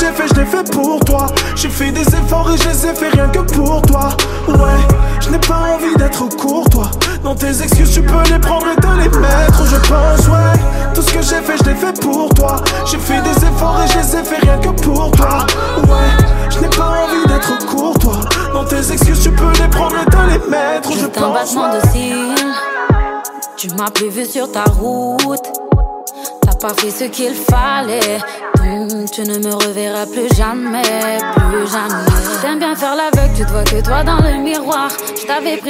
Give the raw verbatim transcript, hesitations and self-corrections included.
j'ai fait, je l'ai fait pour toi. J'ai fait des efforts et je les ai fait rien que pour toi. Ouais, je n'ai pas envie d'être courtois. Dans tes excuses tu peux les prendre et te les mettre. Je pense, ouais, tout ce que j'ai fait, je l'ai fait pour toi. J'ai fait des efforts et je les ai fait rien que pour toi. Ouais, je n'ai pas envie d'être courtois. Dans tes excuses tu peux les prendre et te les mettre. Je Juste un pense, battement ouais. de cils. Tu m'as plus vu sur ta route. T'as pas fait ce qu'il fallait. Donc tu ne me reverras plus jamais. Plus jamais. T'aimes bien faire l'aveugle, tu te vois que toi dans le miroir. Je t'avais pris